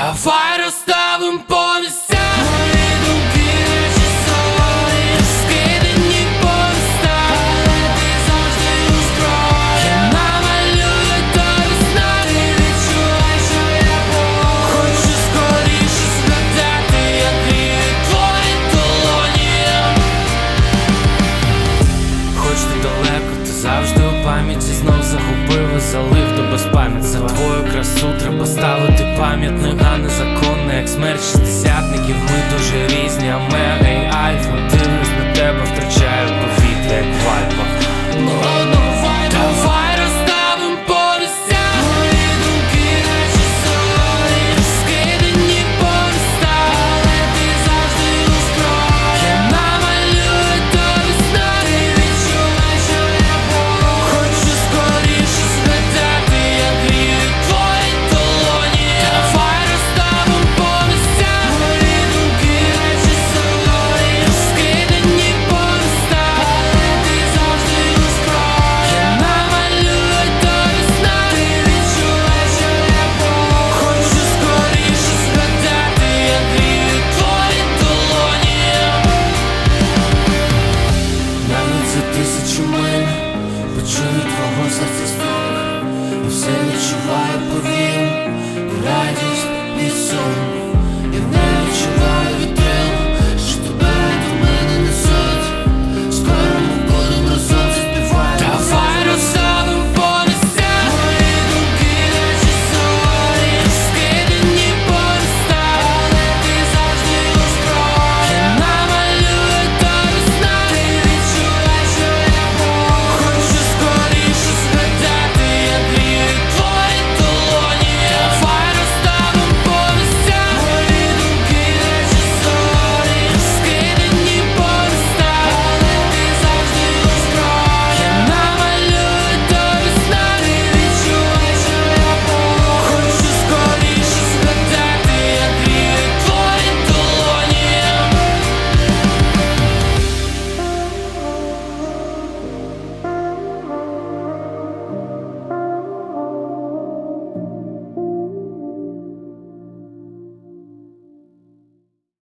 Давай розставим по місцях мої думки, речі солоні, розкидані по містах, але ти завжди у зброї. Я намалюю тобі сна, ти відчувай, що я був. Хочу скоріше згадати, як гріють твої долоні. Хоч ти далеко, ти завжди у пам'яті, знов загубив і залив до безпам'ять. За твою красу треба ставити пам'ятник, а не законне, як смерть шістдесятників. Ми дуже різні, омега і альфа.